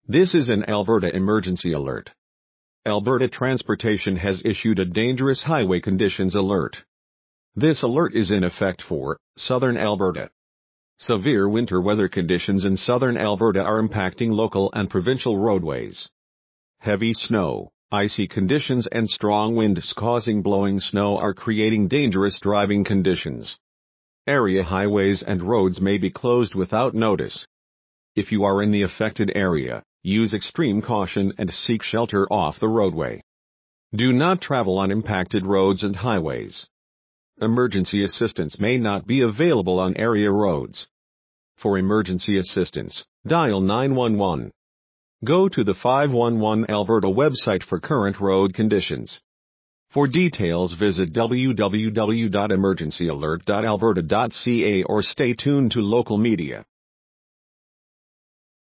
This is an Alberta emergency alert. Alberta Transportation has issued a dangerous highway conditions alert. This alert is in effect for southern Alberta. Severe winter weather conditions in southern Alberta are impacting local and provincial roadways. Heavy snow, icy conditions and strong winds causing blowing snow are creating dangerous driving conditions. Area highways and roads may be closed without notice. If you are in the affected area, use extreme caution and seek shelter off the roadway. Do not travel on impacted roads and highways. Emergency assistance may not be available on area roads. For emergency assistance, dial 911. Go to the 511 Alberta website for current road conditions. For details, visit www.emergencyalert.alberta.ca or stay tuned to local media.